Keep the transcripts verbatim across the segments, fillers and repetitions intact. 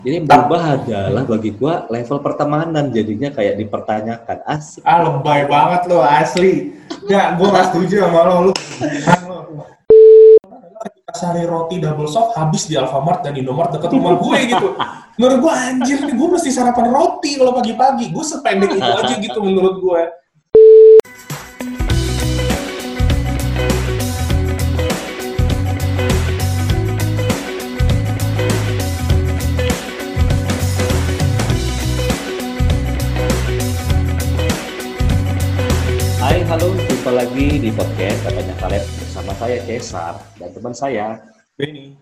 Jadi yang berubah adalah bagi gua level pertemanan jadinya kayak dipertanyakan. Asik. Ah, lebay banget lo asli. Nggak, gue nggak setuju sama lo. Lu kita cari roti double shot habis di Alfamart dan Indomart dekat rumah gue gitu. Menurut gue anjir nih, gue mesti sarapan roti kalau pagi-pagi. Gue sependek itu aja gitu menurut gue. Hai, halo, jumpa lagi di podcast Katanya Kaleb bersama saya Cesar dan teman saya Benny.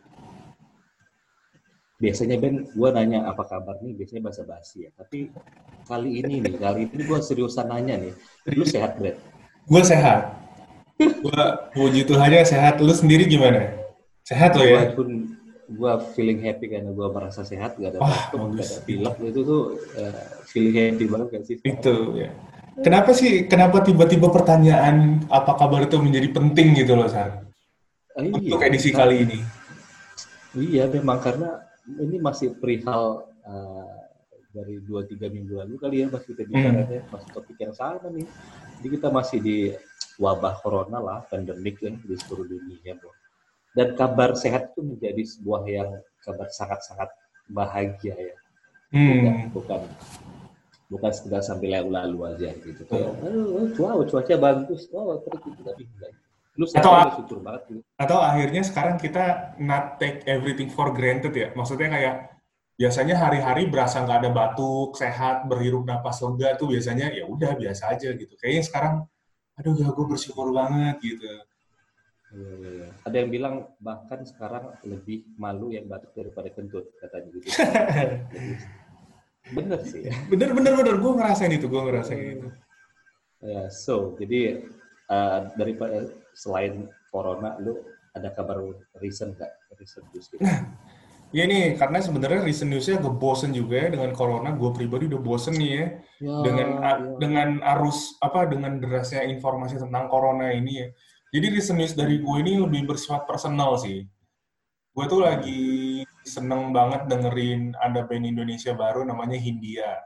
Biasanya Ben, gue nanya apa kabar nih, biasanya basa-basi ya. Tapi kali ini nih, kali ini gue seriusan nanya nih, lu sehat Brad? Gue sehat. Gue puji Tuhannya sehat. Lu sendiri gimana? Sehat lo Gue ya? pun, gue feeling happy karena gue merasa sehat, gak ada Wah, batuk, gak bagus. ada pilek, itu tuh uh, feeling happy banget kan sih? Itu ya. Kenapa sih, kenapa tiba-tiba pertanyaan apa kabar itu menjadi penting gitu loh, Sar? Ah, Untuk iya, edisi Kak. kali ini. Iya memang karena ini masih perihal uh, dari dua tiga minggu lalu kali ya pas kita Hmm. bicaranya masih topik yang sama nih. Jadi kita masih di wabah corona lah, pandemik ya di seluruh dunia, bro. Dan kabar sehat itu menjadi sebuah yang kabar sangat-sangat bahagia ya. Bukan Hmm. bukan bukan sekedar sampai lalu-lalu aja gitu. Kayak, aduh, wow, cuaca bagus, wow, terus gitu tapi enggak. Lu sehat Atau aja syukur banget gitu. atau akhirnya sekarang kita not take everything for granted ya. Maksudnya kayak biasanya hari-hari berasa nggak ada batuk, sehat, berhirup napas lega tuh biasanya ya udah biasa aja gitu. Kayaknya sekarang, aduh ya gue bersyukur banget gitu. Iya, iya, iya. Ada yang bilang bahkan sekarang lebih malu yang batuk daripada kentut katanya gitu. Lebih bener sih. Bener bener bener, gue ngerasain itu, gue ngerasain itu. Ya, so jadi uh, daripada selain corona, lu ada kabar recent nggak? Recent news gitu. Iya nih, karena sebenarnya recent news-nya agak bosen juga ya dengan corona. Gue pribadi udah bosen nih ya Ya, dengan a- ya. dengan arus apa dengan derasnya informasi tentang corona ini ya. Jadi recent news dari gue ini lebih bersifat personal sih. Gue tuh Hmm. lagi seneng banget dengerin ada band Indonesia baru namanya Hindia.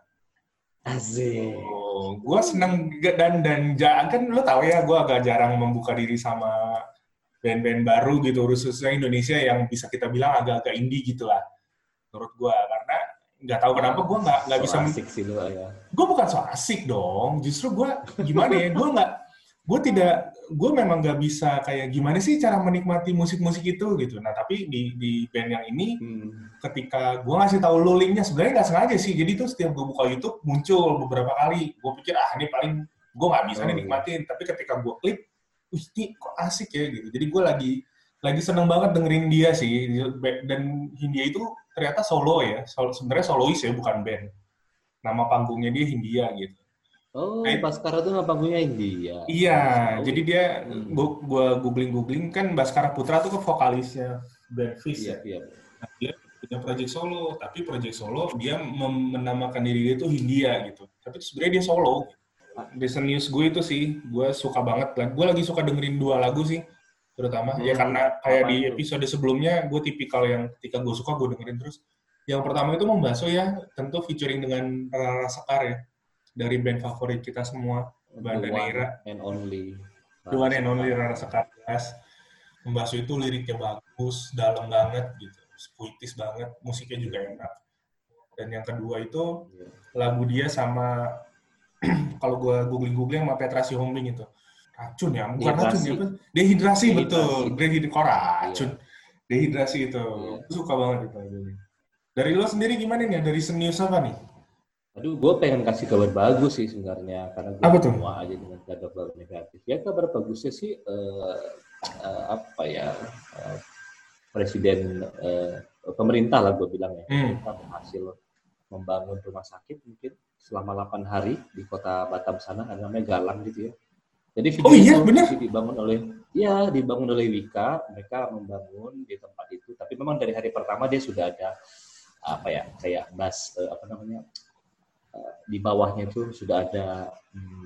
Asik. Oh, gue seneng juga dan dan ja- kan lo tau ya gue agak jarang membuka diri sama band-band baru gitu, khususnya Indonesia yang bisa kita bilang agak-agak indie gitu lah menurut gue, karena nggak tahu kenapa Ya, gue nggak nggak so bisa men- asik sih lu ya. gue bukan so asik dong, justru gue gimana ya, gue nggak gue tidak gue memang nggak bisa kayak gimana sih cara menikmati musik-musik itu gitu. Nah tapi di di band yang ini Hmm. ketika gue ngasih tahu lo linknya sebenarnya nggak sengaja sih, jadi tuh setiap gue buka YouTube muncul beberapa kali, gue pikir ah ini paling gue nggak bisa nih Oh iya. nikmatin, tapi ketika gue klik, wih ini kok asik ya gitu, jadi gue lagi lagi seneng banget dengerin dia sih. Dan Hindia itu ternyata solo ya, solo, sebenarnya solois ya bukan band, nama panggungnya dia Hindia gitu. Oh, Nah, Baskara tuh nama panggungnya India. iya, Baru tahu jadi itu. dia Hmm. gua, gua googling-googling kan Baskara Putra tuh kan vokalisnya band Fish Iya, ya. iya. Nah, dia punya project solo, tapi project solo dia mem- menamakan diri dia itu Hindia gitu. Tapi sebenarnya dia solo. Recent news gue itu sih, gue suka banget. Gue lagi suka dengerin dua lagu sih, terutama. Ya Hmm. karena kayak di Apaan tuh? episode sebelumnya, gue tipikal yang ketika gue suka gue dengerin terus. Yang pertama itu Membaso ya, tentu featuring dengan Rara Sekar ya, dari band favorit kita semua, The Banda one Neira. and only The Rara one and only Sekar. Rara Sekar. Membaso itu liriknya bagus, dalam banget gitu, puitis banget, musiknya juga enak. Dan yang kedua itu Iya. lagu dia sama, kalau gue googling-googling sama Petra Sihombing itu racun ya, bukan racun ya, Dehidrasi. apa? Dehidrasi, Dehidrasi. betul. Dehidrasi, kok racun? Iya. Dehidrasi itu, Iya. gue suka banget itu lagunya. Dari lo sendiri gimana nih? Dari senius apa nih? Aduh, gue pengen kasih kabar bagus sih sebenarnya, karena gue Apa tuh? muak aja dengan kabar negatif. Ya kabar bagusnya sih eh, eh, apa ya eh, presiden eh, pemerintah lah gue bilang ya, Hmm. pemerintah berhasil membangun rumah sakit mungkin selama delapan hari di kota Batam sana, ada namanya Galang gitu ya. Jadi Oh video iya, itu bener? jadi dibangun oleh ya dibangun oleh Wika, mereka membangun di tempat itu. Tapi memang dari hari pertama dia sudah ada apa ya kayak bas eh, apa namanya eh, di bawahnya itu sudah ada hmm,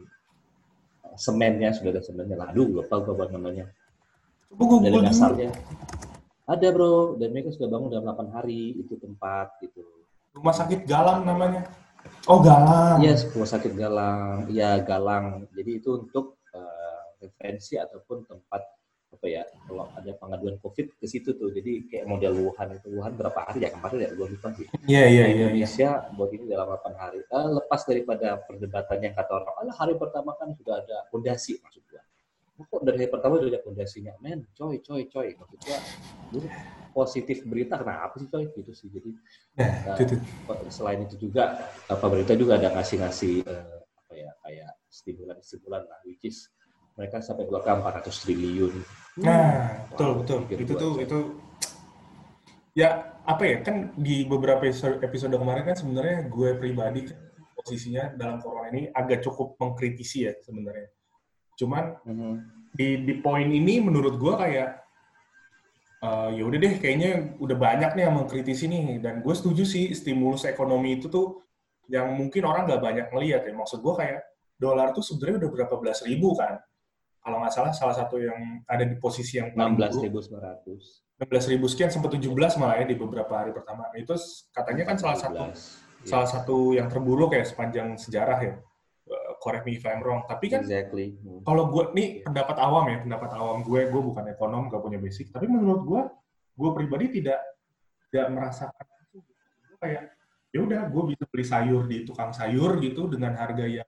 semennya, sudah ada semennya lah. Aduh, lupa gue buat namanya. Coba gue Dari google dulu. dasarnya ada bro, dan mereka sudah bangun dalam delapan hari itu tempat gitu. Rumah sakit Galang namanya. Oh, Galang. Iya, yes, rumah sakit Galang. Ya, Galang. Jadi itu untuk uh, referensi ataupun tempat apa ya, kalau ada pengaduan COVID ke situ tuh. Jadi kayak model Wuhan itu. Wuhan berapa hari ya kemarin ya? Gue lupa sih. Iya, iya, Nah, iya. Indonesia ya. Buat ini dalam delapan hari. Uh, lepas daripada perdebatan yang kata orang, alah hari pertama kan sudah ada fondasi, maksud gue. Kok dari hari pertama sudah ada fondasinya? Men, coy, coy, coy. Maksud gue, positif berita kenapa sih coy gitu sih. Jadi nah, uh, selain itu juga pemerintah juga ada ngasih-ngasih uh, apa ya kayak stimulan-stimulan lah, which is mereka sampai dua ke empat ratus triliun. Nah, hmm. betul betul. Itu tuh coy. Itu ya apa ya kan di beberapa episode kemarin kan sebenarnya gue pribadi kan posisinya dalam corona ini agak cukup mengkritisi ya sebenarnya. Cuman mm-hmm. di di poin ini menurut gue kayak Uh, ya udah deh, kayaknya udah banyak nih yang mengkritisi nih, dan gue setuju sih stimulus ekonomi itu tuh yang mungkin orang nggak banyak ngelihat ya. Maksud gue kayak dolar tuh sebenarnya udah berapa belas ribu kan, kalau nggak salah salah satu yang ada di posisi yang enam belas ribu sembilan ratus enam belas ribu sekian sempat tujuh belas malah ya di beberapa hari pertama. Itu katanya kan salah satu yeah. salah satu yang terburuk ya sepanjang sejarah ya. Correct me if I'm wrong. Tapi kan exactly. kalau gue nih pendapat awam ya, pendapat awam gue, gue bukan ekonom, gak punya basic. Tapi menurut gue, gue pribadi tidak tidak merasakan itu. Gue kayak, ya udah, gue bisa beli sayur di tukang sayur gitu dengan harga yang,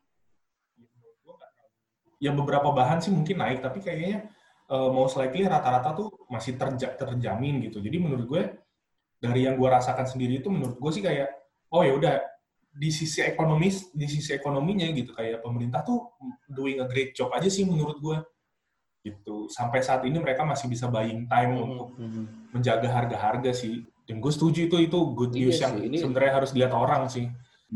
ya beberapa bahan sih mungkin naik, tapi kayaknya uh, most likely rata-rata tuh masih terja- terjamin gitu. Jadi menurut gue, dari yang gue rasakan sendiri itu menurut gue sih kayak, oh ya udah. Di sisi ekonomis, di sisi ekonominya gitu kayak pemerintah tuh doing a great job aja sih menurut gue gitu. Sampai saat ini mereka masih bisa buying time mm-hmm. untuk menjaga harga-harga sih. Dan gue setuju itu itu good news iya yang ini... sebenarnya harus dilihat orang sih.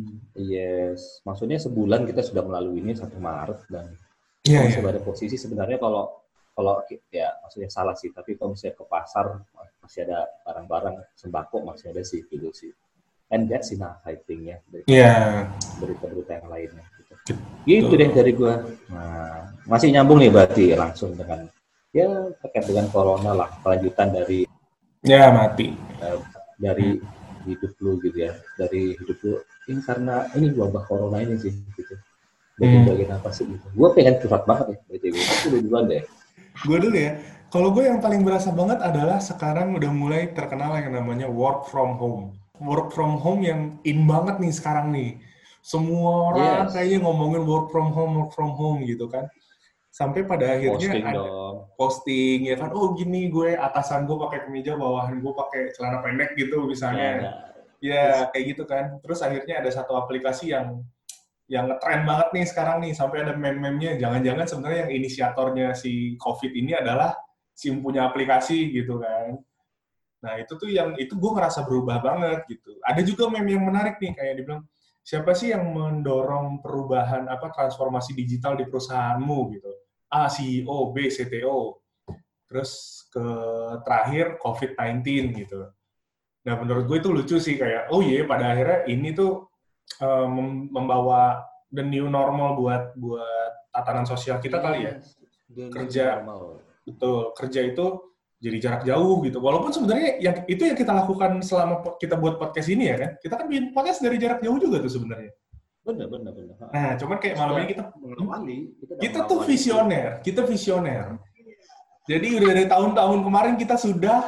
Yes, maksudnya sebulan kita sudah melalui ini satu Maret dan yeah, masih yeah. ada posisi sebenarnya kalau kalau ya maksudnya salah sih, tapi kalau misalnya ke pasar masih ada barang-barang sembako masih ada sih gitu sih. And that's enough, I think, ya. Dari yeah. berita-berita yang lainnya. Gitu, gitu deh dari gue. Nah, masih nyambung nih berarti langsung dengan, ya terkait dengan corona lah, kelanjutan dari... Ya, mati. Uh, dari hmm. hidup lu gitu ya. Dari hidup lu, ini karena ini wabah corona ini sih, gitu. Bagian-bagian hmm. apa sih gitu. Gue pengen curhat banget ya, berarti gue. Tapi udah duluan deh. Gue dulu ya. Kalau gue yang paling berasa banget adalah sekarang udah mulai terkenal yang namanya work from home. Work from home yang in banget nih sekarang nih. Semua orang yes. kayaknya ngomongin work from home, work from home gitu kan. Sampai pada akhirnya posting ada dong. posting ya kan, oh gini gue atasan gue pakai kemeja, bawahan gue pakai celana pendek gitu misalnya. Ya, ya kayak gitu kan. Terus akhirnya ada satu aplikasi yang yang ngetrend banget nih sekarang nih. Sampai ada meme-memenya. Jangan-jangan sebenarnya yang inisiatornya si COVID ini adalah si punya aplikasi gitu kan. Nah, itu tuh yang, itu gue ngerasa berubah banget gitu. Ada juga meme yang menarik nih, kayak dibilang, siapa sih yang mendorong perubahan, apa, transformasi digital di perusahaanmu gitu. A, C E O, B, C T O. Terus ke terakhir, covid sembilan belas gitu. Nah, menurut gue itu lucu sih, kayak, oh iya, pada akhirnya ini tuh um, membawa the new normal buat buat tatanan sosial kita kali ya. Kerja, betul, kerja itu jadi jarak jauh gitu. Walaupun sebenarnya yang itu yang kita lakukan selama kita buat podcast ini ya kan. Kita kan bikin podcast dari jarak jauh juga tuh sebenarnya. Benar, benar, benar. Nah, cuman kayak malam ini kita mengawali, kita, kita tuh visioner, kita visioner. Jadi udah dari tahun-tahun kemarin kita sudah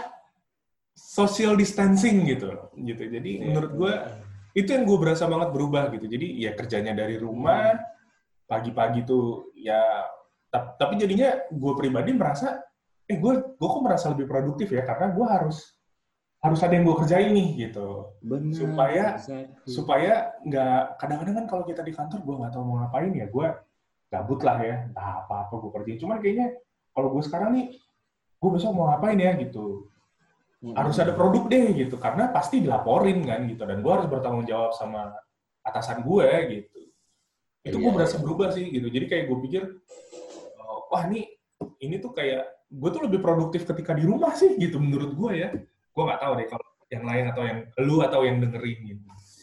social distancing gitu, gitu. Jadi yeah. menurut gue itu yang gue berasa banget berubah gitu. Jadi ya kerjanya dari rumah, pagi-pagi tuh ya. Tapi jadinya gue pribadi merasa eh gue gue kok merasa lebih produktif ya karena gue harus harus ada yang gue kerjain nih gitu. Benar, supaya exactly. supaya nggak kadang-kadang kan kalau kita di kantor gue nggak tahu mau ngapain ya gue gabut lah ya entah apa apa gue kerjain. Cuman kayaknya kalau gue sekarang nih gue besok mau ngapain ya gitu hmm. harus ada produk deh gitu karena pasti dilaporin kan gitu dan gue harus bertanggung jawab sama atasan gue gitu. Itu yeah, gue berasa yeah. berubah sih gitu. Jadi kayak gue pikir oh, wah ini ini tuh kayak gue tuh lebih produktif ketika di rumah sih gitu menurut gue ya. Gue nggak tahu deh kalau yang lain atau yang lu atau yang dengerin gitu.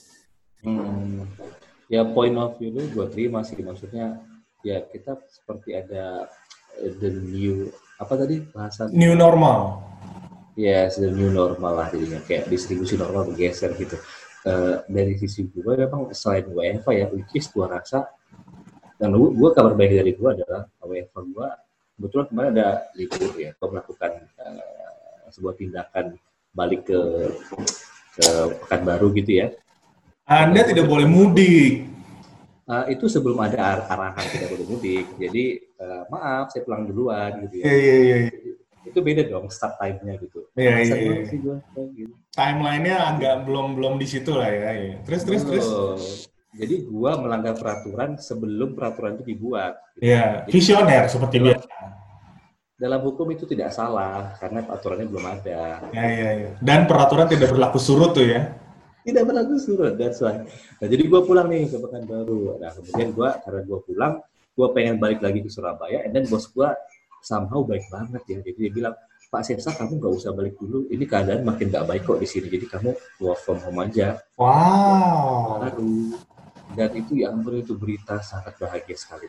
Hmm. Ya point of view lu gue terima sih, maksudnya ya kita seperti ada the new apa tadi bahasa new normal. Yes, the new normal lah jadinya kayak distribusi normal bergeser gitu. uh, dari sisi gue memang selain W F H ya, which is gue rasa, dan gue kabar baik dari gue adalah W F H gue kebetulan kemarin ada libur ya, gue melakukan uh, sebuah tindakan balik ke ke Pekanbaru gitu ya. Anda tidak boleh mudik. Uh, itu sebelum ada ar- arahan tidak boleh mudik. Jadi uh, maaf, saya pulang duluan gitu ya. Iya iya iya. Itu beda dong start time-nya gitu. Iya iya. iya. Sih gua, gitu. Timeline-nya agak belum belum di situ lah ya. ya. Terus terus oh, terus. Jadi gua melanggar peraturan sebelum peraturan itu dibuat. Iya, gitu. Visioner seperti biasa. Dalam hukum itu tidak salah karena aturannya belum ada. Iya iya iya. Dan peraturan tidak berlaku surut tuh ya. Tidak berlaku surut, that's why. Nah, jadi gue pulang nih ke Pekanbaru. Nah, kemudian gue, karena gue pulang, gue pengen balik lagi ke Surabaya, and then bos gue somehow baik banget ya. Jadi dia bilang, Pak Sesa, kamu nggak usah balik dulu. Ini keadaan makin nggak baik kok di sini. Jadi kamu work from home aja. Wow. Aduh. Dan itu ya ampun, itu berita sangat bahagia sekali.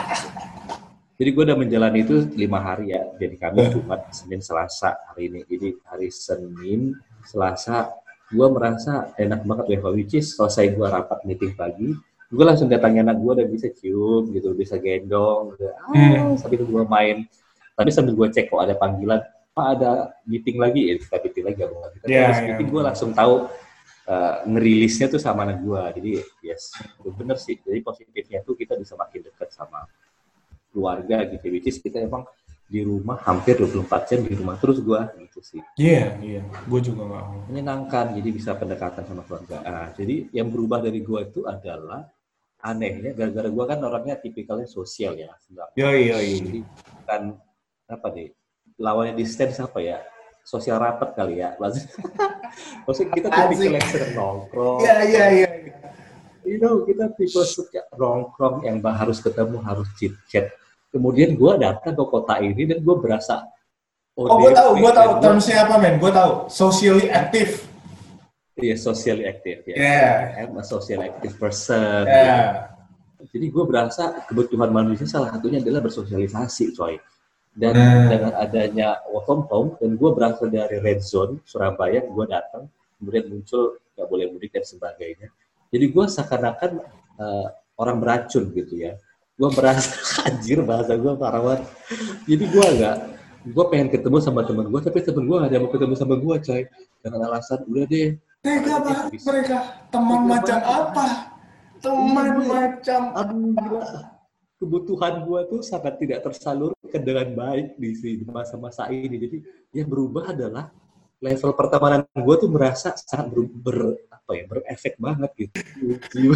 Jadi gue udah menjalani itu lima hari ya. Jadi kami Jumat, Senin, Selasa hari ini. Jadi hari Senin, Selasa, gue merasa enak banget W F H, which is selesai gue rapat meeting pagi, gue langsung datangin anak gue udah bisa cium gitu, bisa gendong, udah, ah, hmm. sambil gue main. Tapi sambil gue cek kok ada panggilan, Pak ada meeting lagi, ya kita meeting lagi gabung lagi. Tapi yeah, yeah. meeting gue langsung tahu uh, ngerilisnya tuh sama anak gue, jadi yes, itu bener sih. Jadi positifnya tuh kita bisa makin dekat sama keluarga gitu, which is kita emang di rumah hampir dua puluh empat jam di rumah terus gue gitu sih. Iya, yeah, iya. Yeah. Gue juga nggak mau. Menyenangkan, jadi bisa pendekatan sama keluarga. Ah, jadi yang berubah dari gue itu adalah anehnya, gara-gara gue kan orangnya tipikalnya sosial ya. Iya, iya, iya. Jadi kan apa deh, lawannya distance apa ya? Sosial rapat kali ya. Maksudnya kita tipikal yang sering nongkrong. Iya, iya, iya. You know, kita tipe suka nongkrong yang harus ketemu, harus chit-chat. Kemudian gue datang ke kota ini dan gue berasa oh, oh gue tahu, gue tahu termnya apa men, gue tahu socially active. Iya, yeah, socially active ya. Yeah. I'm a socially active person. Yeah. Ya. Jadi gue berasa kebutuhan manusia salah satunya adalah bersosialisasi, coy. Dan hmm. dengan adanya work from home dan gue berasal dari red zone Surabaya, gue datang, kemudian muncul nggak boleh mudik dan sebagainya. Jadi gue seakan-akan uh, orang beracun gitu ya. Gue merasa anjir bahasa gue parah banget. Jadi gue agak, gue pengen ketemu sama teman gue, tapi teman gue gak ada mau ketemu sama gue, coy. Dengan alasan, udah deh. Tega banget mereka. Teman Tega macam banget. Apa? Teman ya, macam aduh gila. Kebutuhan gue tuh sangat tidak tersalurkan dengan baik di, di masa-masa ini. Jadi yang berubah adalah level pertemanan gue tuh merasa sangat ber, ber apa ya, berefek banget gitu.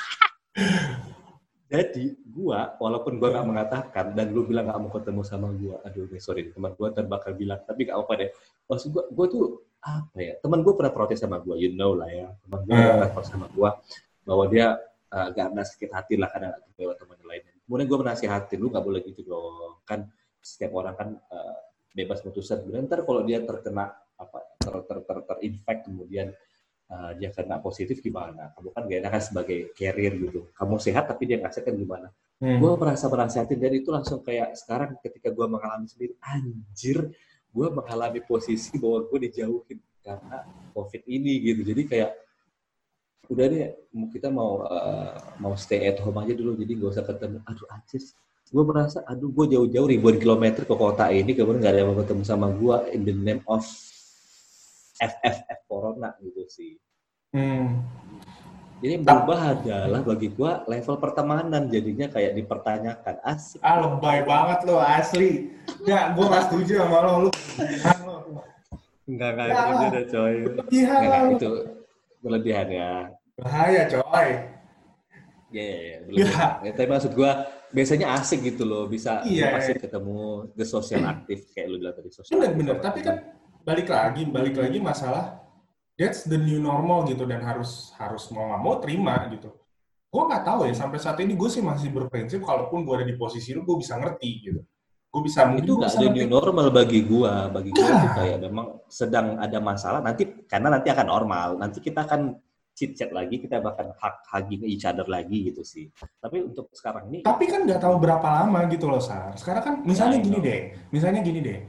Jadi gua, walaupun gua nggak mengatakan dan lu bilang nggak mau ketemu sama gua, aduh nih sorry teman gua terbakar bilang, tapi nggak apa deh. Maksud gua, gua tuh apa ya? Teman gua pernah protes sama gua, you know lah ya. Teman gua hmm. pernah protes sama gua bahwa dia uh, gak pernah sakit hati lah karena nggak ketemu teman lainnya. Kemudian gua menasihatin, lu nggak boleh gitu dong. Kan setiap orang kan uh, bebas memutuskan. Kemudian ntar kalau dia terkena apa ter ter ter terinfek kemudian Uh, dia kena positif gimana? Kamu kan gak enakan sebagai carrier gitu. Kamu sehat tapi dia nggak sehat kan gimana? Hmm. Gue merasa merasihatin dan itu langsung kayak sekarang ketika gue mengalami sendiri, anjir, gue mengalami posisi bahwa gue dijauhin karena COVID ini gitu. Jadi kayak udah deh kita mau uh, mau stay at home aja dulu, jadi nggak usah ketemu. Aduh anjir, gue merasa aduh gue jauh-jauh ribuan kilometer ke kota ini kemudian nggak ada yang mau ketemu sama gue in the name of F F F corona gitu sih. Hmm. Jadi yang berubah adalah bagi gua level pertemanan jadinya kayak dipertanyakan. Asik. Ah lebay banget lo asli. Ya gua nggak setuju sama lo. Lu enggak enggak itu beda coy. Enggak, enggak itu berlebihan ya. Bahaya coy. Ya yeah, yeah, berlebihan. Ya. Tapi maksud gua biasanya asik gitu loh, bisa iya, asik ketemu the social aktif kayak lu bilang tadi sosial. Bener-bener, tapi kan balik lagi, balik lagi masalah that's the new normal gitu dan harus harus mau nggak mau terima gitu. Gue nggak tahu ya sampai saat ini gue sih masih berprinsip kalaupun gue ada di posisi lu gue bisa ngerti gitu. Gue bisa itu nggak ada new normal bagi gue, bagi gue itu kayak memang sedang ada masalah nanti karena nanti akan normal, nanti kita akan chit-chat lagi, kita bahkan hug-hugging each other lagi gitu sih. Tapi untuk sekarang ini tapi kan nggak tahu berapa lama gitu loh Sar. Sekarang kan misalnya gini deh, misalnya gini deh.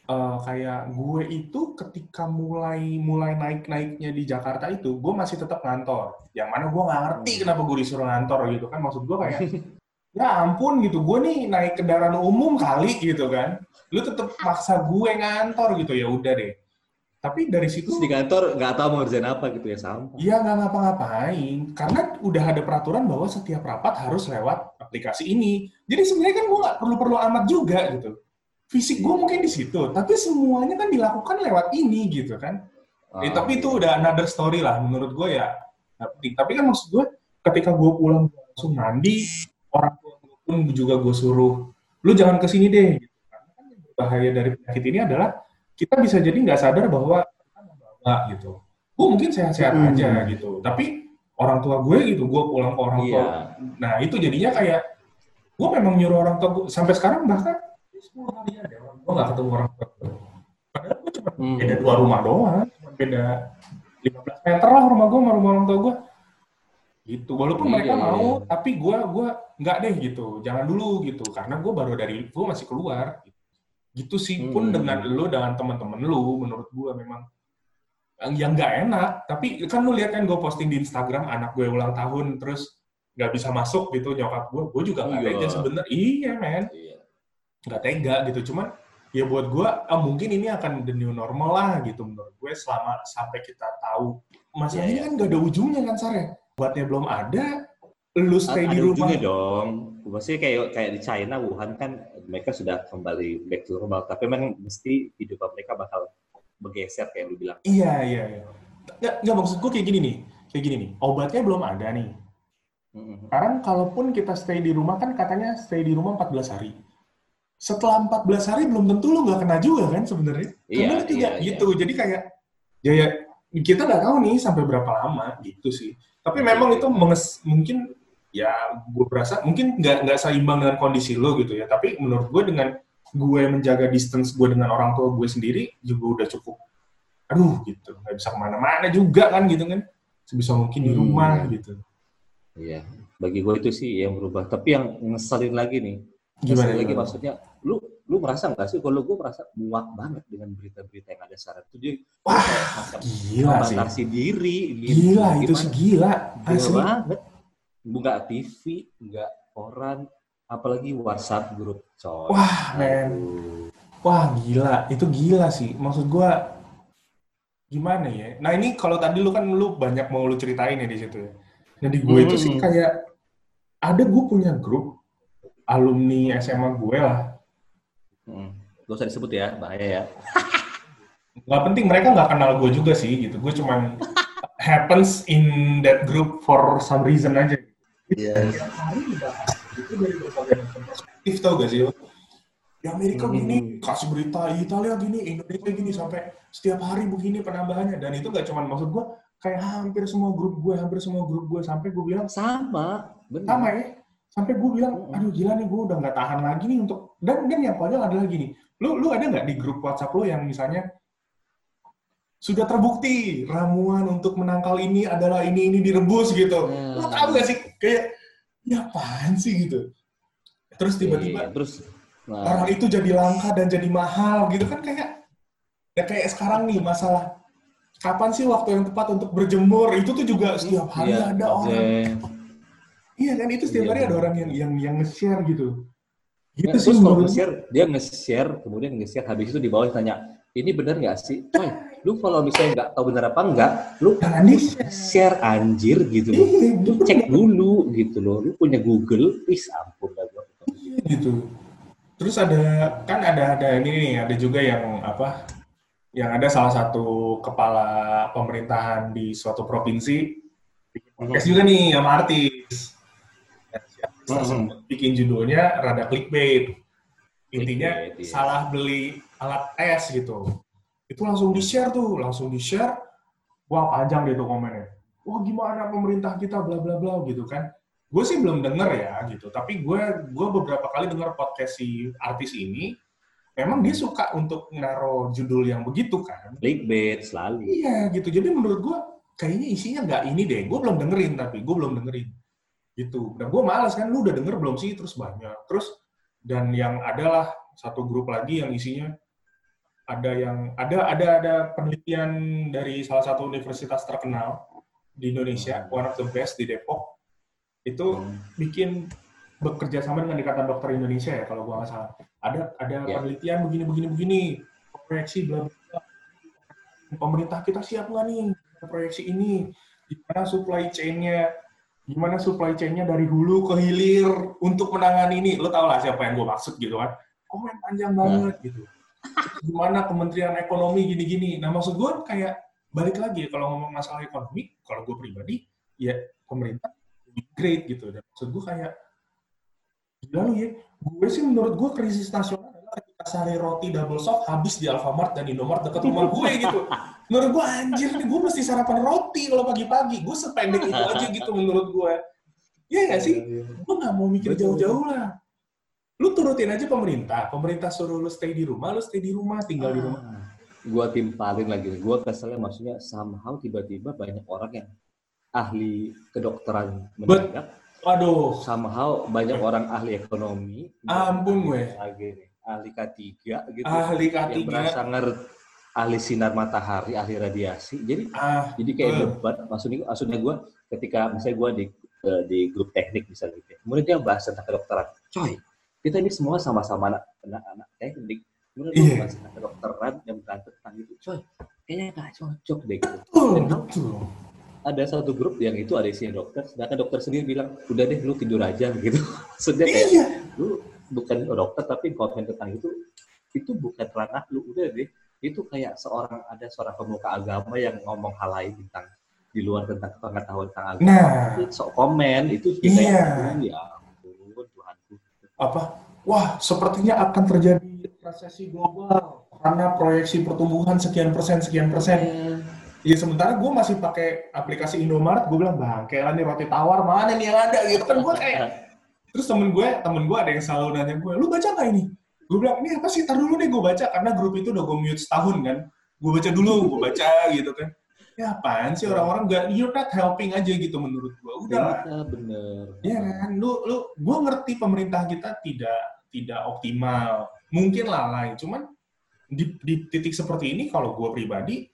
uh, kayak gue itu ketika mulai mulai naik-naiknya di Jakarta itu, gue masih tetap ngantor. Yang mana gue nggak ngerti Hmm. kenapa gue disuruh ngantor gitu kan. Maksud gue kayak, ya ampun gitu, gue nih naik kendaraan umum kali gitu kan. Lu tetap maksa gue ngantor gitu, ya udah deh. Tapi dari Terus situ, di kantor nggak tahu mau ngerjain apa gitu ya, sampah. iya nggak ngapa-ngapain. Karena udah ada peraturan bahwa setiap rapat harus lewat aplikasi ini. Jadi sebenarnya kan gue nggak perlu-perlu amat juga gitu. Fisik gue mungkin di situ, tapi semuanya kan dilakukan lewat ini gitu kan. Eh, Ah, tapi itu iya. udah another story lah menurut gue ya. Tapi, tapi kan maksud gue ketika gue pulang gue langsung mandi, orang tua gue pun juga gue suruh, lu jangan kesini deh. Gitu. Karena kan yang berbahaya dari penyakit ini adalah kita bisa jadi nggak sadar bahwa kita membawa gitu. Gue mungkin sehat-sehat aja Mm-mm. gitu, tapi orang tua gue gitu, gue pulang ke orang tua. Iya. Nah itu jadinya kayak gue memang nyuruh orang tua gue sampai sekarang bahkan sepuluh harian ya orang gue nggak ketemu orang tua gue. Padahal gue cuma beda dua Mm-mm. rumah doang, cuma beda lima belas meter lah rumah gue sama rumah orang tua gue. Gitu. Walaupun Iya, mereka iya, iya. mau, tapi gue gue nggak deh gitu. Jangan dulu gitu, karena gue baru dari gue masih keluar. Gitu sih pun dengan Mm-mm. lu dengan teman-teman lu, menurut gue memang yang nggak enak. Tapi kan lu lihat kan gue posting di Instagram anak gue ulang tahun terus nggak bisa masuk gitu nyokap gue, gue juga nggak Iya. tega sebenarnya. Iya men, Iya. nggak tega gitu. Cuman ya buat gue, ah, mungkin ini akan the new normal lah gitu menurut gue selama sampai kita tahu. Iya, Masalah ini iya. kan nggak ada ujungnya kan Sare. Buatnya belum ada, lu stay di Ada ujungnya rumah. dong. Maksudnya kayak kayak di China, Wuhan kan mereka sudah kembali back to normal. Tapi memang mesti hidup mereka bakal bergeser kayak lu bilang. Iya, iya, iya. Nggak, nggak maksud gue kayak gini nih. Kayak gini nih. Obatnya belum ada nih. Mm-mm. Sekarang kalaupun kita stay di rumah kan katanya stay di rumah empat belas hari. Setelah empat belas hari belum tentu lu nggak kena juga kan sebenarnya. Iya, Karena lu juga iya, iya. gitu. Jadi kayak ya, ya kita nggak tahu nih sampai berapa lama gitu sih. Tapi Iya, memang itu iya. menges, mungkin ya gue berasa mungkin nggak nggak seimbang dengan kondisi lo gitu ya. Tapi menurut gue dengan gue menjaga distance gue dengan orang tua gue sendiri juga udah cukup. Aduh gitu, nggak bisa kemana-mana juga kan gitu kan. Sebisa mungkin di rumah Hmm, gitu. iya. Bagi gue itu sih yang berubah. Tapi yang ngeselin lagi nih, Gimana ngeselin lagi gimana? maksudnya, lu lu merasa nggak sih? Kalau gue merasa muak banget dengan berita-berita yang ada sekarang itu, dia lu Wah, kayak macam gila sih. membatasi diri gitu. Gila itu sih Gimana? gila. Gila Asli. banget. Nggak T V, nggak koran, apalagi WhatsApp grup, coy. Wah, men. Aduh. Wah, gila. Itu gila sih. Maksud gua gimana ya? Nah, ini kalau tadi lu kan lu banyak mau lu ceritain ya di situ ya. Nah, di gue itu sih Hmm. kayak ada gue punya grup alumni S M A gue lah. Hmm. Gak usah disebut ya, bahaya ya. Nggak penting, mereka nggak kenal gue juga sih gitu. Gue cuman happens in that group for some reason aja. Yes. Setiap hari dibahas itu dari berbagai macam perspektif, tau gak sih lo? Ya Amerika gini, kasih berita Italia gini, Indonesia gini, sampai setiap hari begini penambahannya. Dan itu gak cuma maksud gue, kayak hampir semua grup gue, hampir semua grup gue, sampai gue bilang, Sama, benar. sama ya, sampai gue bilang, aduh gila nih, gue udah gak tahan lagi nih untuk, dan, dan yang konyol adalah gini, lu, lu ada gak di grup WhatsApp lo yang misalnya, sudah terbukti ramuan untuk menangkal ini adalah ini, ini direbus gitu. Hmm. Lu tau gak sih, kayak, ya apaan sih gitu. Terus tiba-tiba, Iya, terus nah, orang itu jadi langka dan jadi mahal gitu kan, kayak ya kayak sekarang nih masalah kapan sih waktu yang tepat untuk berjemur, itu tuh juga setiap hari iya, ada orang. Jen. Iya kan, itu setiap Iya, hari ada bener. orang yang yang yang nge-share gitu. Gitu Nah, sih terus kalau menurut gue. nge-share, dia nge-share, kemudian nge-share, habis itu di bawah tanya, ini benar nggak sih? Coy, lu kalau misalnya nggak tahu benar apa enggak, lu, Jangan lu di-share. share anjir gitu loh. Iya, Lu cek dulu gitu loh. Lu punya Google, wis ampun lah gua. iya gitu. Terus ada kan ada ada ini nih, ada juga yang apa? Yang ada salah satu kepala pemerintahan di suatu provinsi bikin podcast juga nih sama artis. Dan si artis tersebut bikin judulnya rada clickbait. Intinya Clickbait, iya. salah beli alat tes gitu. Itu langsung di-share tuh, langsung di-share. Wah, panjang deh tuh komennya. Wah, gimana pemerintah kita bla bla bla gitu kan. Gue sih belum denger ya gitu, tapi gue gue beberapa kali denger podcast si artis ini. Memang dia suka untuk naruh judul yang begitu kan. Clickbait selalu. Iya gitu. Jadi menurut gue kayaknya isinya nggak ini deh. Gue belum dengerin tapi gue belum dengerin. Gitu. Dan gue malas kan, lu udah denger belum sih? Terus banyak. Terus dan yang adalah satu grup lagi yang isinya ada yang ada ada ada penelitian dari salah satu universitas terkenal di Indonesia, one of the best di Depok, itu hmm. bikin bekerja sama dengan Ikatan Dokter Indonesia ya kalau gua nggak salah. Ada ada Ya. penelitian begini begini begini, proyeksi bla bla. Pemerintah kita siap nggak nih proyeksi ini? Gimana supply chain-nya? Gimana supply chain-nya dari hulu ke hilir untuk menangani ini? Lo tau lah siapa yang gue maksud gitu kan? Komen panjang banget Nah. gitu. Gimana Kementerian Ekonomi gini-gini? Nah maksud gue kayak balik lagi kalau ngomong masalah ekonomi, kalau gue pribadi ya pemerintah great gitu. Dan maksud gue kayak gila lu ya. Gue sih menurut gue krisis nasional adalah ketika sehari roti double soft habis di Alfamart dan Indomart dekat rumah gue gitu. Menurut gue anjir nih gue mesti sarapan roti kalau pagi-pagi. Gue sependek itu aja gitu menurut gue. Iya nggak sih? Gue nggak mau mikir jauh-jauh lah. Lu turutin aja pemerintah. Pemerintah suruh lu stay di rumah, lu stay di rumah, tinggal ah, di rumah. Gue timpalin lagi. Gue keselnya maksudnya somehow tiba-tiba banyak orang yang ahli kedokteran mendadak. Aduh. Somehow banyak orang ahli ekonomi. Ampun gue. Lagi nih. Ahli K tiga gitu. Ahli K tiga. Yang berasa ngerti. Ahli sinar matahari, ahli radiasi. Jadi ah, jadi kayak uh. debat. Maksudnya, maksudnya gue ketika misalnya gue di di grup teknik misalnya gitu. Kemudian dia bahas tentang kedokteran. Coy, kita ini semua sama-sama anak anak teknik. Kemudian yeah. bahas tentang kedokteran yang berantem tentang itu. Coy, kayaknya nggak cocok deh gitu. Betul, betul. Ada satu grup yang itu ada isinya dokter, sedangkan dokter sendiri bilang, udah deh lu tidur aja gitu. Maksudnya kayak, iya. Lu bukan dokter tapi komen tentang itu, itu bukan ranah lu, udah deh. Itu kayak seorang, ada seorang pemuka agama yang ngomong hal lain tentang, di luar tentang pengetahuan tentang agama. Nah. Itu sok komen, itu kita iya. yang, ya ampun, Tuhanku. Apa? Wah, sepertinya akan terjadi resesi global, karena proyeksi pertumbuhan sekian persen, sekian persen. Yeah. Ya sementara gue masih pakai aplikasi Indomart, gue bilang bang, kayak nih roti tawar mana nih yang ada gitu kan gue kayak. Terus temen gue, temen gue ada yang selalu nanya gue, lu baca nggak ini? Gue bilang ini apa sih? Tar dulu nih gue baca karena grup itu udah gue mute setahun kan. Gue baca dulu, gue baca gitu kan. Ya apaan sih orang-orang gak, you're not helping aja gitu menurut gue. Udah. Ya, bener. Ya kan, lu, lu, gue ngerti pemerintah kita tidak tidak optimal, mungkin lalai. Cuman di, di titik seperti ini kalau gue pribadi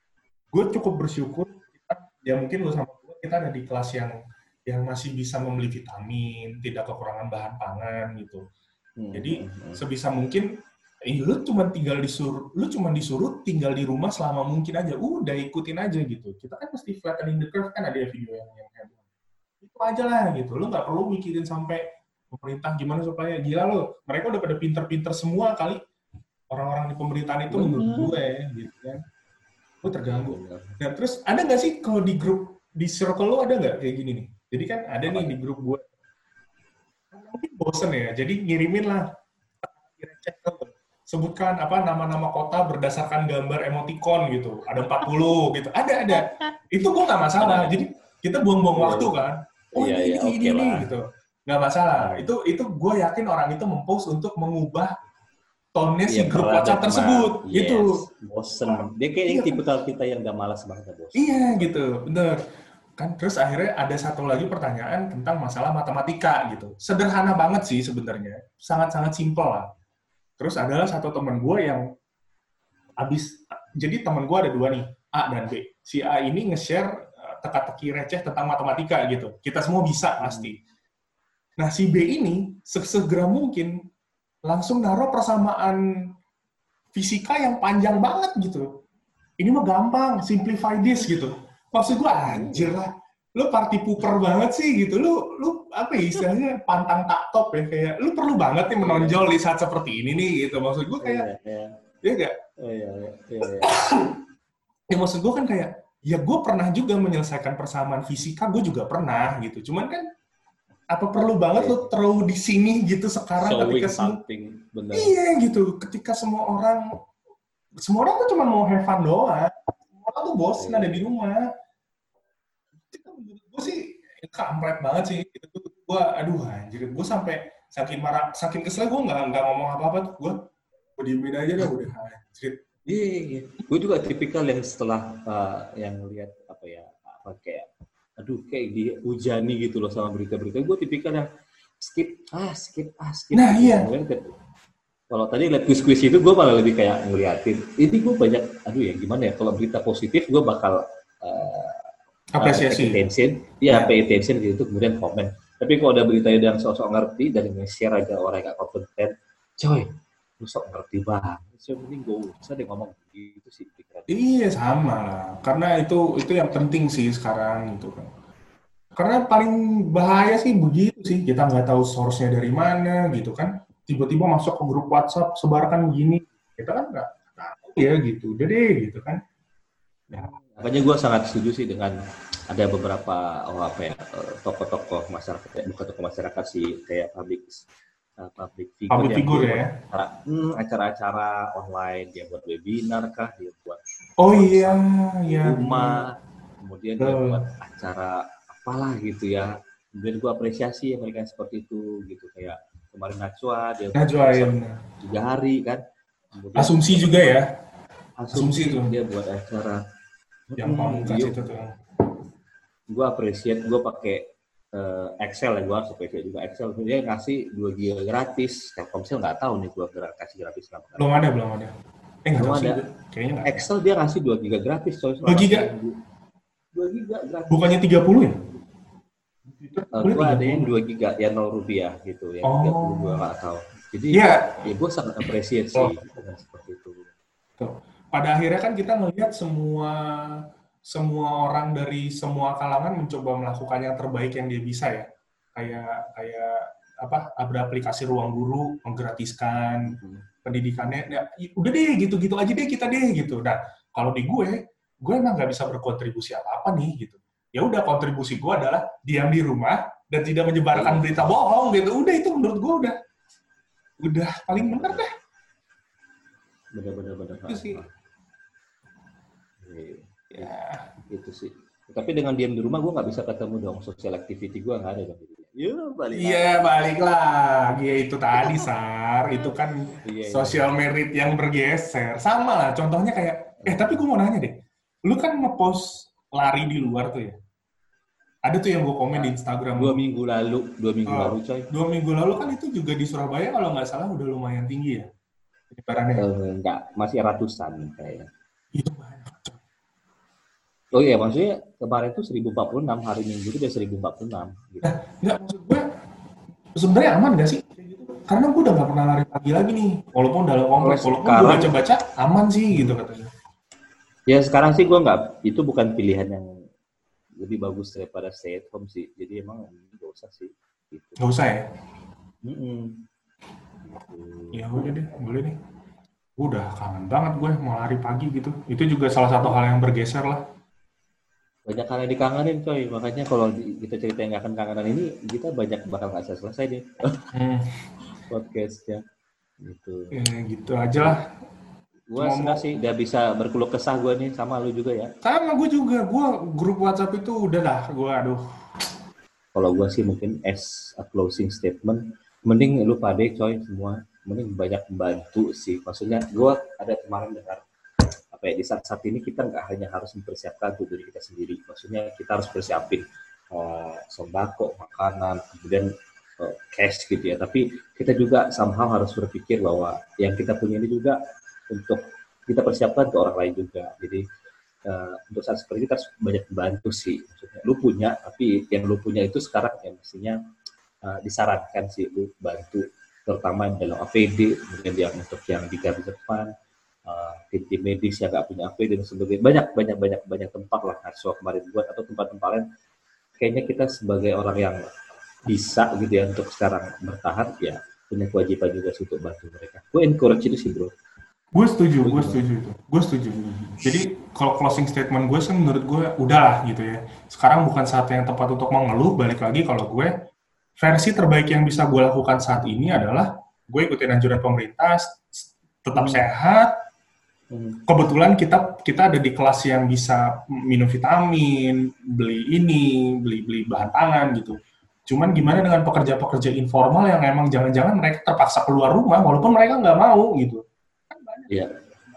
gue cukup bersyukur kita, ya mungkin lo sama gue kita ada di kelas yang yang masih bisa membeli vitamin, tidak kekurangan bahan pangan gitu. Hmm. Jadi sebisa mungkin eh, lu cuma tinggal disuruh, lu cuma disuruh tinggal di rumah selama mungkin aja. Udah ikutin aja gitu. Kita kan mesti flattening the curve kan ada video yang yang kayak itu aja lah gitu. Lu nggak perlu mikirin sampai pemerintah gimana supaya gila lo. Mereka udah pada pinter-pinter semua kali orang-orang di pemerintahan itu hmm. menurut gue gitu kan. Gue terganggu. Nah terus ada nggak sih kalau di grup di circle lo ada nggak kayak gini nih? Jadi kan ada apa nih ya? Di grup gue. Mungkin bosen ya. Jadi ngirimin lah. Sebutkan apa nama-nama kota berdasarkan gambar emoticon gitu. Ada empat puluh gitu. Ada ada. Itu gue nggak masalah. Jadi kita buang-buang waktu kan. Oh iya, ini iya, ini okay ini lah. gitu. Nggak masalah. Itu itu gue yakin orang itu mempost untuk mengubah tone-nya si grup WhatsApp tersebut, yes, gitu. Bosen. Dia kayak yang tipe kita yang udah malas banget bosen. Iya, gitu, bener. Kan terus akhirnya ada satu lagi pertanyaan tentang masalah matematika, gitu. Sederhana banget sih sebenarnya, sangat-sangat simpel lah. Terus adalah satu teman gue yang abis, jadi teman gue ada dua nih, A dan B. Si A ini nge-share teka-teki receh tentang matematika, gitu. Kita semua bisa pasti. Nah, si B ini sesegera mungkin langsung naruh persamaan fisika yang panjang banget gitu. Ini mah gampang, simplify this gitu. Maksud gue anjir lah, lu party pooper banget sih gitu. Lu lu apa ya istilahnya pantang tak top ya kayak lu perlu banget nih menonjol di saat seperti ini nih gitu. Maksud gue kayak ya enggak? Iya iya iya. Ya maksud gue kan kayak ya gue pernah juga menyelesaikan persamaan fisika, gue juga pernah gitu. Cuman kan apa perlu banget lo terlalu di sini gitu sekarang showing ketika semua bener. Iya gitu ketika semua orang semua orang tuh cuma mau have fun doang, semua orang tuh bosan yeah. ada di rumah. Itu menurut gue sih kampret banget sih itu gue aduh anjir gue sampai saking marah saking kesel gue nggak nggak ngomong apa-apa tuh gue gue diemin aja dah udah anjir. Iya, iya. Gue juga tipikal yang setelah uh, yang lihat apa ya apa kayak aduh kayak dihujani gitu loh sama berita-berita. Gue tipikal yang skip, ah skip, ah skip. Nah gitu. iya. Kalau tadi lihat kuis-kuis itu gue malah lebih kayak ngeliatin. Ini gue banyak, aduh ya gimana ya, kalau berita positif gue bakal uh, uh, pay Apresiasi. attention, ya pay attention gitu, kemudian komen. Tapi kalau ada berita yang sok-sok ngerti, dari nge-share aja orang yang gak kompeten, coy, lu sok ngerti banget. So, mending gue usah deh ngomong gitu sih. Iya sama lah, karena itu itu yang penting sih sekarang gitu kan. Karena paling bahaya sih begitu sih, kita nggak tahu source-nya dari mana gitu kan. Tiba-tiba masuk ke grup WhatsApp, sebarkan begini, kita kan nggak tahu ya gitu, udah deh gitu kan. Ya. Makanya gue sangat setuju sih dengan ada beberapa oh apa ya tokoh-tokoh masyarakat, bukan tokoh masyarakat sih, kayak public uh, public figure, public figure ya. Acara, hmm, acara-acara online, dia buat webinar kah, dia buat oh iya, iya rumah, iya. Kemudian dia uh. buat acara apalah gitu ya. Kemudian gue apresiasi ya mereka seperti itu gitu, kayak kemarin Najwa dia Najwa ya tiga hari kan. Kemudian asumsi juga ya. Asumsi, asumsi itu dia buat acara yang pamungkas itu tuh. Gue appreciate, gue pakai uh, Excel ya, gue harus pakai juga Excel. Dia ngasih dua giga gratis. Telkomsel nggak tahu nih gue kasih gratis kenapa. Belum ada, belum ada. Eh belum ada. Kayaknya Excel dia ngasih dua giga gratis. Coy, dua giga? dua giga gratis. Bukannya tiga puluh ya? Uh, gue ada yang dua giga, ya nol rupiah gitu. Yang oh. tiga puluh gue nggak tahu. Jadi yeah. ya gue sangat appreciate sih oh. dengan seperti itu. Tuh. Pada akhirnya kan kita melihat semua semua orang dari semua kalangan mencoba melakukan yang terbaik yang dia bisa ya. Kayak kayak apa? Ada aplikasi Ruang Guru menggratiskan hmm. pendidikannya. Ya, udah deh gitu-gitu aja deh kita deh gitu. Nah, kalau di gue, gue emang nggak bisa berkontribusi apa-apa nih gitu. Ya udah, kontribusi gue adalah diam di rumah dan tidak menyebarkan berita bohong gitu. Udah, itu menurut gue udah udah paling benar deh. Benar-benar itu sih. Ya, gitu sih. Tapi dengan diam di rumah gue nggak bisa ketemu dong, social activity gue nggak ada dong. Ya balik. Iya balik lagi. Ya itu tadi Sar, itu kan yeah, social yeah. merit yang bergeser. Sama lah. Contohnya kayak, eh tapi gue mau nanya deh, lu kan ngepost lari di luar tuh ya? Ada tuh yang gue komen nah, di Instagram. Dua minggu lalu, dua minggu oh, lalu coy. Dua minggu lalu kan itu juga di Surabaya kalau nggak salah udah lumayan tinggi ya? Penyebarannya. Uh, enggak, masih ratusan kayaknya. Itu banyak. Oh iya, maksudnya kemarin itu seribu empat puluh enam, hari Minggu itu udah seribu empat puluh enam. Gitu. Nah, enggak, maksud gue sebenarnya aman nggak sih? Karena gue udah nggak pernah lari pagi lagi nih. Walaupun dalam kompleks, walaupun gue baca-baca, aman sih gitu katanya. Ya sekarang sih gue nggak, itu bukan pilihan yang lebih bagus daripada stay at home sih. Jadi emang nggak usah sih. Gitu. Nggak usah ya? Mm-hmm. Gitu. Ya udah deh, boleh deh. Gue udah kangen banget gue mau lari pagi gitu. Itu juga salah satu hal yang bergeser lah. Banyak hal yang dikangenin coy, makanya kalau kita cerita yang akan kangenan ini, kita banyak bakal nggak selesai deh hmm. podcastnya gitu. Ya gitu aja lah. Gue senang sih udah bisa berkeluh kesah gue nih, sama lu juga ya. Sama gue juga, gue grup WhatsApp itu udah lah, gue aduh. Kalau gue sih mungkin as a closing statement, mending lu pade coy semua, mending banyak membantu sih. Maksudnya gue ada kemarin dengar, apa ya, di saat-saat ini kita nggak hanya harus mempersiapkan untuk diri kita sendiri, maksudnya kita harus persiapin uh, sembako, makanan, kemudian uh, cash gitu ya, tapi kita juga somehow harus berpikir bahwa yang kita punya ini juga untuk kita persiapkan ke orang lain juga. Jadi uh, untuk saat seperti ini kita harus banyak membantu sih, maksudnya lu punya, tapi yang lu punya itu sekarang yang mestinya uh, disarankan sih lu bantu, terutama dalam A P D, kemudian yang untuk yang di garis depan, Uh, tim-tim medis yang nggak punya A P D dan sebagainya, banyak banyak banyak banyak tempat lah Harso kemarin buat, atau tempat-tempat lain. Kayaknya kita sebagai orang yang bisa gitu ya untuk sekarang bertahan, ya punya kewajiban juga sih untuk bantu mereka. Gue encourage itu sih bro. Gue setuju, gue setuju itu, gue setuju. Jadi kalau closing statement gue sih menurut gue udahlah gitu ya. Sekarang bukan saat yang tepat untuk mengeluh. Balik lagi kalau gue versi terbaik yang bisa gue lakukan saat ini adalah gue ikutin anjuran pemerintah, tetap hmm. sehat. Kebetulan kita kita ada di kelas yang bisa minum vitamin, beli ini, beli beli bahan pangan gitu. Cuman gimana dengan pekerja-pekerja informal yang emang jangan-jangan mereka terpaksa keluar rumah walaupun mereka nggak mau gitu. Kan banyak. Iya.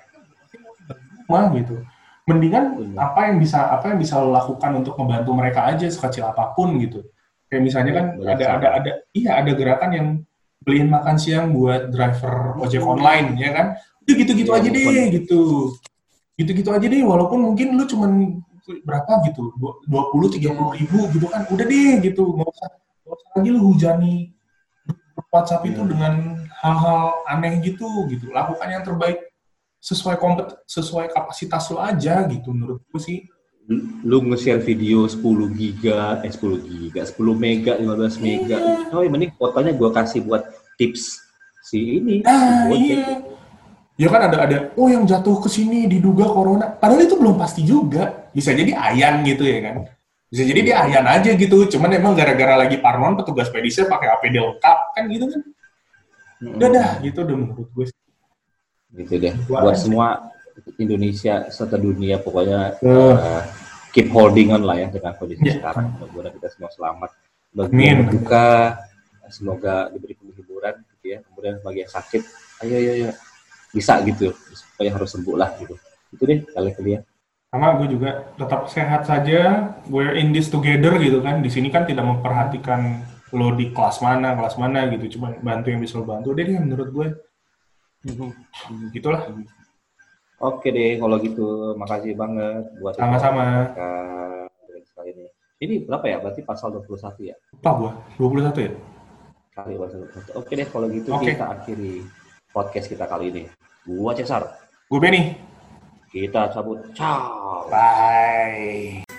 Rumah gitu. Mendingan Benar. apa yang bisa apa yang bisa lo lakukan untuk membantu mereka aja sekecil apapun gitu. Kayak misalnya kan ya, ada ada ada iya ada gerakan yang beliin makan siang buat driver ojek online, ya kan? Udah gitu-gitu Iya, aja move on. deh, gitu. Gitu-gitu aja deh, walaupun mungkin lu cuman berapa gitu, dua puluh tiga puluh Iya. ribu gitu kan, udah deh gitu, nggak usah, nggak usah lagi lu hujani WhatsApp itu Iya. dengan hal-hal aneh gitu, gitu. Lakukan yang terbaik sesuai kompet, sesuai kapasitas lu aja gitu, menurut gue sih. Lu nge-share video sepuluh giga, eh sepuluh giga, sepuluh mega, lima belas mega. Iya, Oh, yang mending fotonya gue kasih buat tips si ini, si nah Gojek iya. gitu. Ya kan ada ada, oh yang jatuh ke sini diduga corona. Padahal itu belum pasti juga. Bisa jadi ayan gitu ya kan. Bisa jadi dia Iya, ayan aja gitu. Cuman emang gara-gara lagi parnon petugas medisnya pakai A P D lengkap kan gitu kan. Udah dah mm-mm. gitu udah menurut gue. Gitu deh. Gitu Buat aja. semua Indonesia serta dunia pokoknya Uh, uh, keep holding on lah ya dengan kondisi ya, sekarang. Mudah-mudahan kita semua selamat. Bagi yang amin. berduka, semoga diberi penghiburan gitu ya. Kemudian bagi yang sakit, ayo ayo ayo bisa gitu. Supaya harus sembuh lah gitu. Itu deh kali kalian. Sama gue juga tetap sehat saja. We're in this together gitu kan. Di sini kan tidak memperhatikan lo di kelas mana, kelas mana gitu. Cuma bantu yang bisa lo bantu. Deh deh menurut gue. Gitulah. Oke deh, kalau gitu makasih banget buat Sama-sama. informasi mereka kali ini. Ini berapa ya? Berarti pasal dua puluh satu ya? Lupa gue. dua puluh satu ya? Kali pasal dua puluh satu. Oke deh, kalau gitu Oke. kita akhiri podcast kita kali ini. Gua Cesar. Gue Benny. Kita cabut. Ciao. Bye.